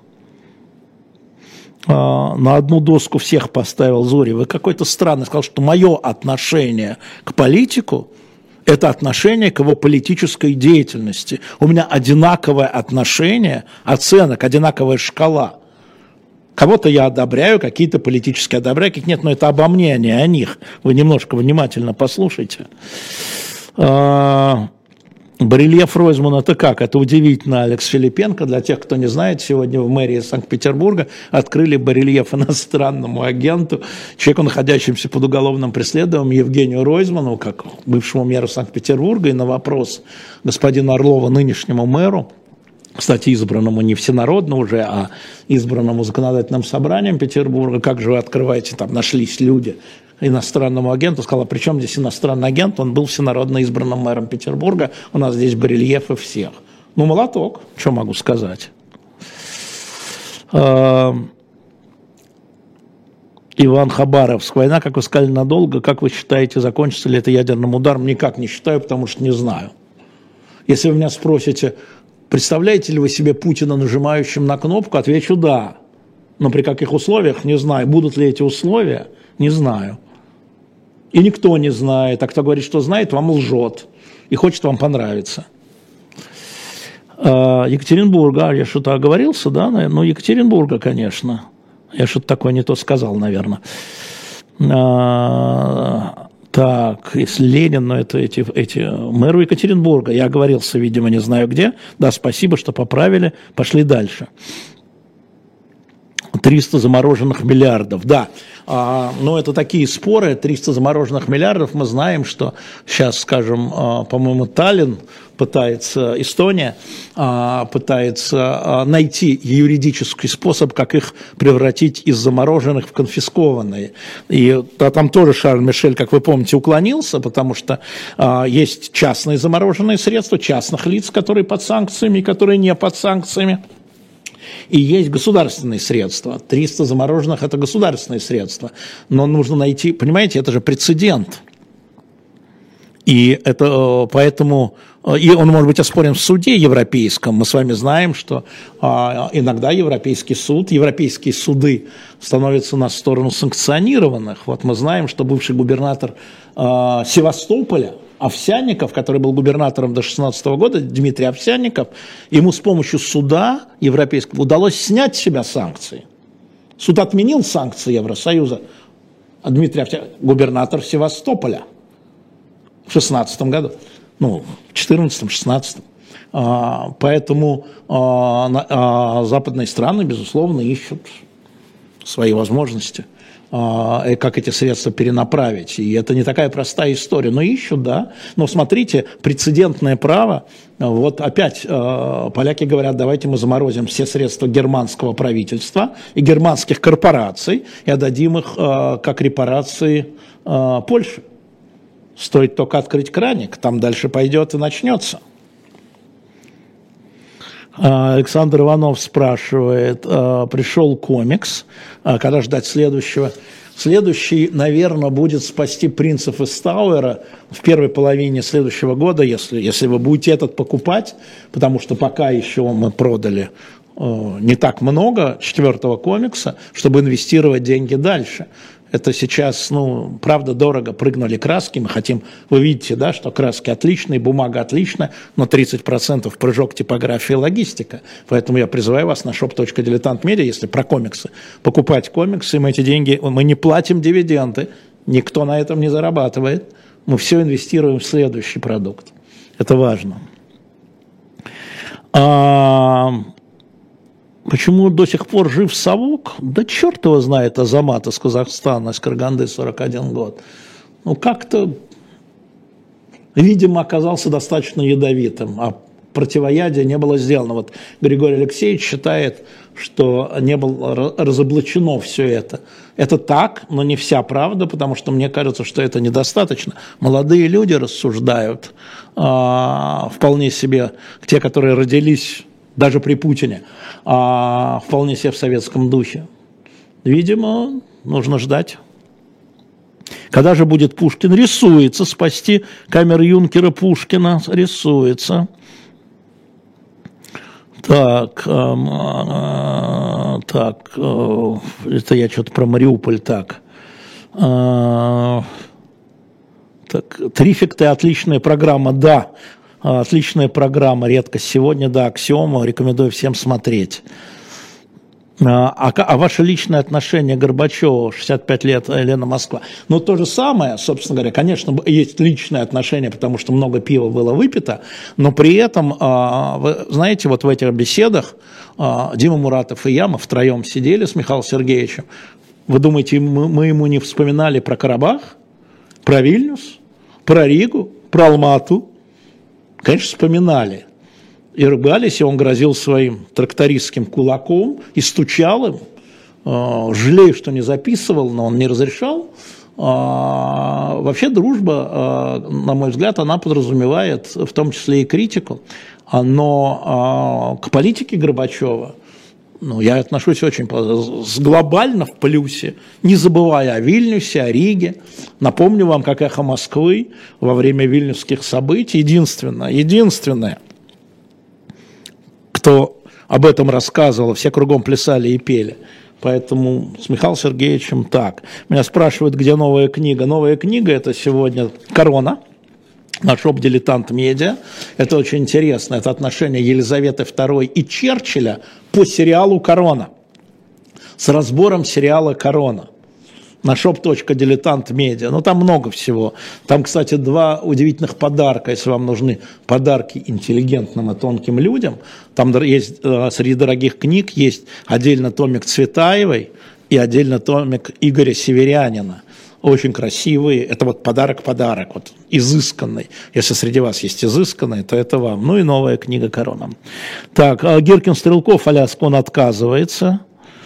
На одну доску всех поставил Зори. Вы какой-то странный сказал, что мое отношение к политику – это отношение к его политической деятельности. У меня одинаковое отношение, оценок, одинаковая шкала. Кого-то я одобряю, какие-то политически одобряю, каких нет, но это обо мне, а не о них. Вы немножко внимательно послушайте. Барельеф Ройзмана – это как? Это удивительно, Алекс Филипенко. Для тех, кто не знает, сегодня в мэрии Санкт-Петербурга открыли барельеф иностранному агенту, человеку, находящемуся под уголовным преследованием, Евгению Ройзману, как бывшему мэру Санкт-Петербурга, и на вопрос господина Орлова, нынешнему мэру, кстати, избранному не всенародно уже, а избранному законодательным собранием Петербурга, как же вы открываете, там нашлись люди, иностранному агенту, сказала, при чем здесь иностранный агент, он был всенародно избранным мэром Петербурга, у нас здесь барельефы всех. Ну, молоток, что могу сказать. Иван Хабаровск. Война, как вы сказали, надолго. Как вы считаете, закончится ли это ядерным ударом? Никак не считаю, потому что не знаю. Если вы меня спросите, представляете ли вы себе Путина нажимающим на кнопку, отвечу да. Но при каких условиях, не знаю. Будут ли эти условия, не знаю. И никто не знает. А кто говорит, что знает, вам лжет. И хочет вам понравиться. Екатеринбурга, я что-то оговорился, да? Ну, Екатеринбурга, конечно. Я что-то такое не то сказал, наверное. Так, если Ленин, но это эти мэру Екатеринбурга. Я оговорился, видимо, не знаю где. Да, спасибо, что поправили. Пошли дальше. 300 замороженных миллиардов, да. Но это такие споры, 300 замороженных миллиардов, мы знаем, что сейчас, скажем, по-моему, Таллин пытается, Эстония пытается найти юридический способ, как их превратить из замороженных в конфискованные. И там тоже Шарль Мишель, как вы помните, уклонился, потому что есть частные замороженные средства, частных лиц, которые под санкциями, которые не под санкциями. И есть государственные средства. 300 замороженных – это государственные средства. Но нужно найти, понимаете, это же прецедент. И это поэтому, и он может быть оспорен в суде европейском. Мы с вами знаем, что иногда европейские суды становятся на сторону санкционированных. Вот мы знаем, что бывший губернатор Севастополя, Овсянников, который был губернатором до 2016 года, Дмитрий Овсянников, ему с помощью суда европейского удалось снять с себя санкции. Суд отменил санкции Евросоюза, а Дмитрий Овсянников, губернатор Севастополя в 2016 году, в 2014-2016. Поэтому западные страны, безусловно, ищут свои возможности, как эти средства перенаправить. И это не такая простая история. Но ищут, да. Но смотрите, прецедентное право. Вот опять поляки говорят, давайте мы заморозим все средства германского правительства и германских корпораций и отдадим их как репарации Польше. Стоит только открыть краник, там дальше пойдет и начнется. Александр Иванов спрашивает, пришел комикс, когда ждать следующего? Следующий, наверное, будет «Спасти принцев из Тауэра» в первой половине следующего года, если вы будете этот покупать, потому что пока еще мы продали не так много 4-го комикса, чтобы инвестировать деньги дальше. Это сейчас, правда, дорого, прыгнули краски, мы хотим, вы видите, да, что краски отличные, бумага отличная, но 30% прыжок типографии и логистика. Поэтому я призываю вас на shop.diletant.media, если про комиксы, покупать комиксы, мы эти деньги, мы не платим дивиденды, никто на этом не зарабатывает, мы все инвестируем в следующий продукт. Это важно. Почему до сих пор жив совок? Да черт его знает, Азамат из Казахстана, из Караганды, 41 год. Как-то, видимо, оказался достаточно ядовитым, а противоядие не было сделано. Вот Григорий Алексеевич считает, что не было разоблачено все это. Это так, но не вся правда, потому что мне кажется, что это недостаточно. Молодые люди рассуждают, вполне себе, те, которые родились даже при Путине, вполне себе в советском духе. Видимо, нужно ждать. Когда же будет Пушкин? Рисуется. Спасти камер-юнкера Пушкина. Рисуется. Так, это я что-то про Мариуполь. Так, Трификты, отличная программа, да. Отличная программа, редкость сегодня, да, Аксиома, рекомендую всем смотреть. А ваше личное отношение к Горбачеву, 65 лет, Елена Москва? То же самое, собственно говоря, конечно, есть личное отношение, потому что много пива было выпито, но при этом, вы знаете, вот в этих беседах Дима Муратов и я, мы втроем сидели с Михаилом Сергеевичем. Вы думаете, мы ему не вспоминали про Карабах, про Вильнюс, про Ригу, про Алмату? Конечно, вспоминали. И ругались, и он грозил своим трактористским кулаком и стучал им. Жалею, что не записывал, но он не разрешал. Вообще дружба, на мой взгляд, она подразумевает в том числе и критику. Но к политике Горбачева я отношусь очень глобально в плюсе, не забывая о Вильнюсе, о Риге. Напомню вам, как «Эхо Москвы» во время вильнюсских событий единственное, кто об этом рассказывал, все кругом плясали и пели. Поэтому с Михаилом Сергеевичем так. Меня спрашивают, где новая книга. Новая книга – это сегодня «Корона». На shop.diletant.media. Это очень интересно. Это отношение Елизаветы II и Черчилля по сериалу «Корона». С разбором сериала «Корона». на shop.diletant.media. Ну, там много всего. Там, кстати, 2 удивительных подарка, если вам нужны подарки интеллигентным и тонким людям. Там есть, среди дорогих книг есть отдельно томик Цветаевой и отдельно томик Игоря Северянина. Очень красивые. Это вот подарок-подарок, вот изысканный. Если среди вас есть изысканный, то это вам. Ну и новая книга «Корона». Так, Гиркин-Стрелков, Аляска, он отказывается.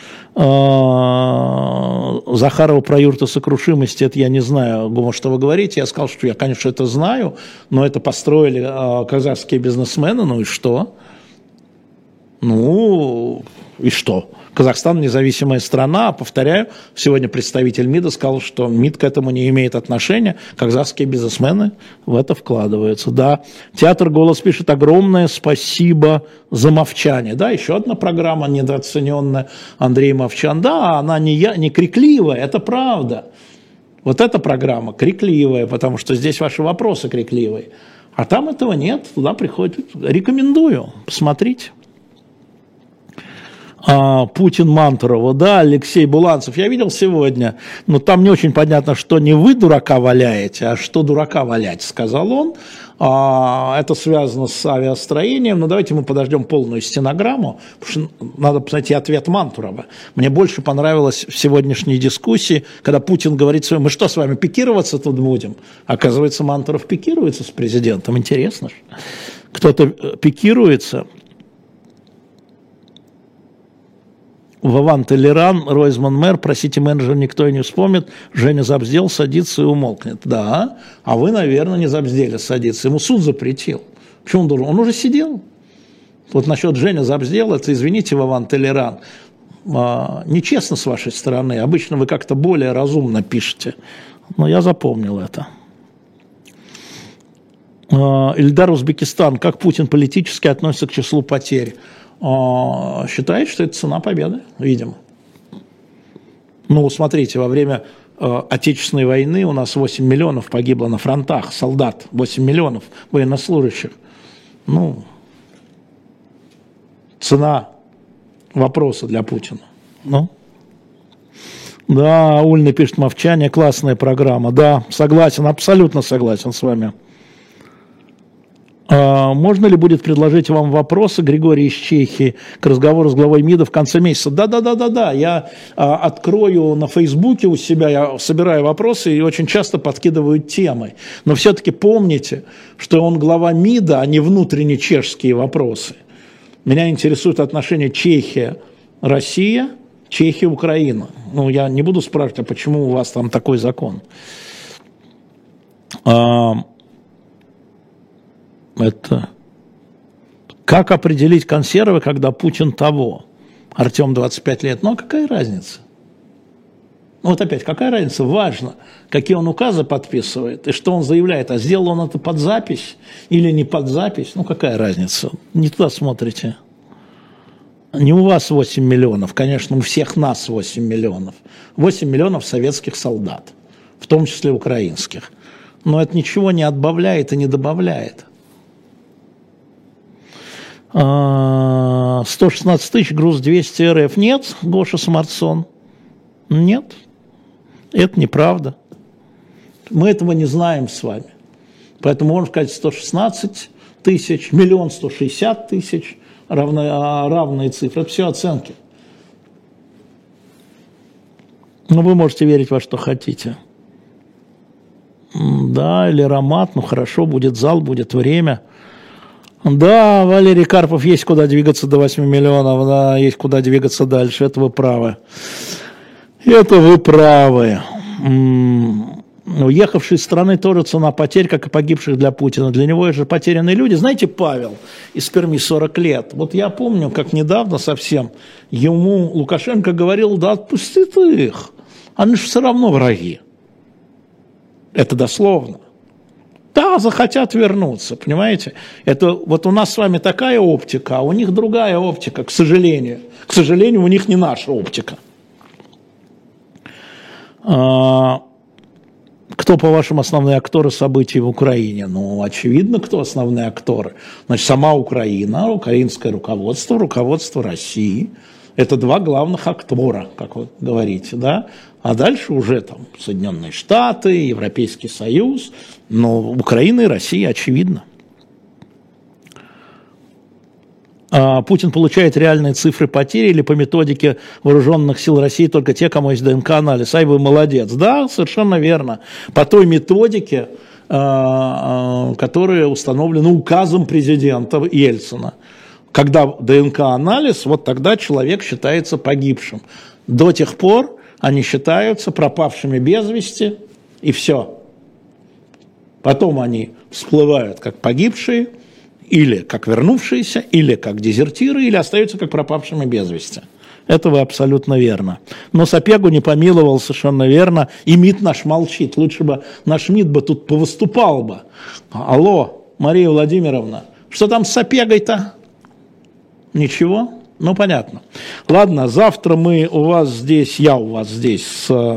Захарова про юрту сокрушимости, это я не знаю, что вы говорите. Я сказал, что я, конечно, это знаю, но это построили казахские бизнесмены, ну и что? Ну и что? Казахстан независимая страна, повторяю, сегодня представитель МИДа сказал, что МИД к этому не имеет отношения, казахские бизнесмены в это вкладываются. Да, театр «Голос» пишет: огромное спасибо за Мовчане. Да, еще одна программа недооцененная, Андрей Мовчан. Да, она не крикливая, это правда. Вот эта программа крикливая, потому что здесь ваши вопросы крикливые. А там этого нет, туда приходят. Рекомендую, посмотрите. Путин Мантурова, да, Алексей Буланцев, я видел сегодня, но там не очень понятно, что не вы дурака валяете, а что дурака валять, сказал он. Это связано с авиастроением, но давайте мы подождем полную стенограмму, потому что надо найти ответ Мантурова. Мне больше понравилось в сегодняшней дискуссии, когда Путин говорит: мы что, с вами пикироваться тут будем? Оказывается, Мантуров пикируется с президентом, интересно же. Кто-то пикируется. Вован Толеран, Ройзман мэр, просите менеджера, никто и не вспомнит, Женя забздел, садится и умолкнет. Да, а вы, наверное, не забздели садиться, ему суд запретил. Почему он должен? Он уже сидел. Вот насчет Женя забздел, это, извините, Вован Толеран, нечестно с вашей стороны, обычно вы как-то более разумно пишете, но я запомнил это. Ильдар, Узбекистан, как Путин политически относится к числу потерь? Считает, что это цена победы, видимо. Ну, смотрите, во время Отечественной войны у нас 8 миллионов погибло на фронтах солдат, 8 миллионов военнослужащих. Ну, цена вопроса для Путина. Ну. Да, Ульна пишет: Мовчание, классная программа. Да, согласен, абсолютно согласен с вами. Можно ли будет предложить вам вопросы, Григорий из Чехии, к разговору с главой МИДа в конце месяца? Да. Я открою на Фейсбуке у себя, я собираю вопросы и очень часто подкидываю темы. Но все-таки помните, что он глава МИДа, а не внутренние чешские вопросы. Меня интересует отношение Чехия-Россия, Чехия-Украина. Ну, я не буду спрашивать, а почему у вас там такой закон? Это как определить консервы, когда Путин того? Артем 25 лет. Ну, а какая разница? Ну, вот опять, какая разница? Важно, какие он указы подписывает и что он заявляет. А сделал он это под запись или не под запись? Ну, какая разница? Не туда смотрите. Не у вас 8 миллионов, конечно, у всех нас 8 миллионов. 8 миллионов советских солдат, в том числе украинских. Но это ничего не отбавляет и не добавляет. 116 тысяч, груз 200 РФ. Нет, Гоша Самарсон. Нет, это неправда. Мы этого не знаем с вами. Поэтому можно сказать 116 тысяч, 1 160 000 равные цифры. Это все оценки. Но вы можете верить во что хотите. Да, или аромат, ну хорошо, будет зал, будет время. Да, Валерий Карпов, есть куда двигаться до 8 миллионов, да, есть куда двигаться дальше, это вы правы. Это вы правы. Уехавшие из страны тоже цена потерь, как и погибших для Путина. Для него же потерянные люди. Знаете, Павел из Перми 40 лет. Вот я помню, как недавно совсем ему Лукашенко говорил: да отпусти ты их, они же все равно враги. Это дословно. Да, захотят вернуться, понимаете? Это вот у нас с вами такая оптика, а у них другая оптика, к сожалению. К сожалению, у них не наша оптика. Кто, по-вашему, основные акторы событий в Украине? Ну, очевидно, кто основные акторы. Значит, сама Украина, украинское руководство, руководство России. Это два главных актора, как вы говорите, да? А дальше уже там Соединенные Штаты, Европейский Союз, но Украина и Россия, очевидно. Путин получает реальные цифры потерь или по методике вооруженных сил России только те, кому есть ДНК-анализ? Ай, вы молодец. Да, совершенно верно. По той методике, которая установлена указом президента Ельцина. Когда ДНК-анализ, вот тогда человек считается погибшим. До тех пор они считаются пропавшими без вести, и все. Потом они всплывают как погибшие, или как вернувшиеся, или как дезертиры, или остаются как пропавшими без вести. Это вы абсолютно верно. Но Сапегу не помиловал, совершенно верно. И МИД наш молчит. Лучше бы наш МИД бы тут повыступал бы. Алло, Мария Владимировна, что там с Сапегой-то? Ничего? Ну, понятно. Ладно, завтра я у вас здесь с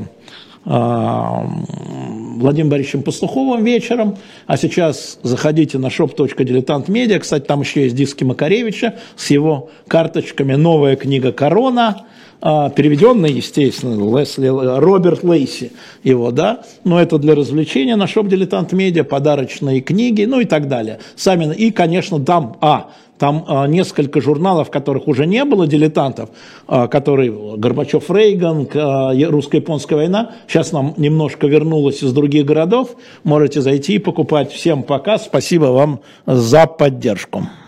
Владимиром Борисовичем Пастуховым вечером, а сейчас заходите на shop.diletant.media, кстати, там еще есть диски Макаревича с его карточками, новая книга «Корона», переведенная, естественно, Роберт Лейси его, да, но это для развлечения на shop.diletant.media, подарочные книги, ну и так далее. И, конечно, там несколько журналов, которых уже не было, дилетантов, которые Горбачев, Рейган, русско-японская война, сейчас нам немножко вернулось из других городов, можете зайти и покупать. Всем пока, спасибо вам за поддержку.